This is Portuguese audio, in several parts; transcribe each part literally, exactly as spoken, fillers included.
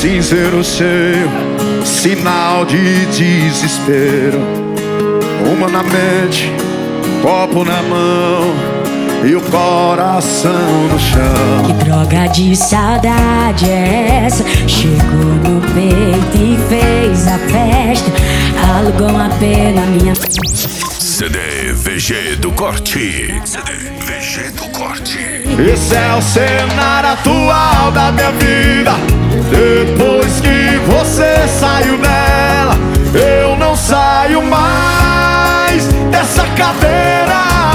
cinzeiro cheio, sinal de desespero. Uma na mente, copo na mão e o coração no chão. Que droga de saudade é essa? Chegou no peito e fez a festa, alugou uma pena minha. C D V G do Corte. C D V G do Corte. Esse é o cenário atual da minha vida. Depois que você saiu dela, eu não saio mais dessa cadeira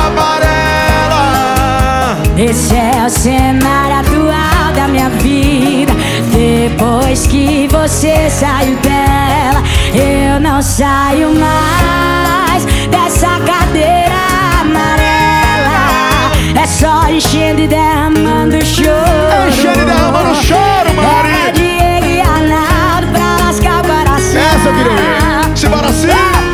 amarela. Esse é o cenário atual da minha vida. Depois que você saiu dela, eu não saio mais dessa cadeira amarela. É só enchendo e derramando choro. Enchendo e derramando choro, Maria. É Diego e Arnaldo pra lascar o coração. Essa eu queria ouvir. Simbora assim.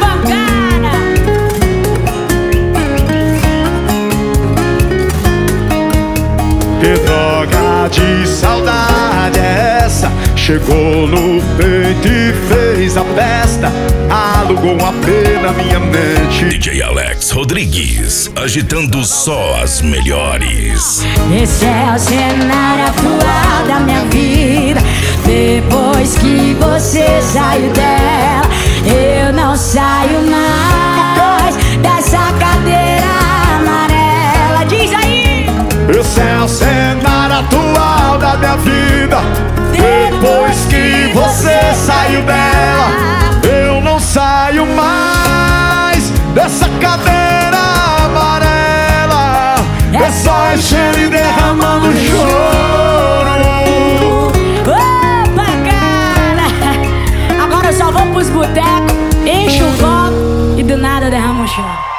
Que droga de saudade é essa? Chegou no peito e fez a festa, alugou uma pena minha mente. D J Alex Rodrigues, agitando só as melhores. Esse é o cenário atual da minha vida. Depois que você saiu dela, eu não saio mais dessa cadeira amarela. Diz aí! Esse é o cenário atual da minha vida. Depois que você saiu dela, eu não saio mais dessa cadeira amarela. É só enchendo e derramando choro. Opa, cara! Agora eu só vou pros botecos, encho o copo e do nada derramo um choro.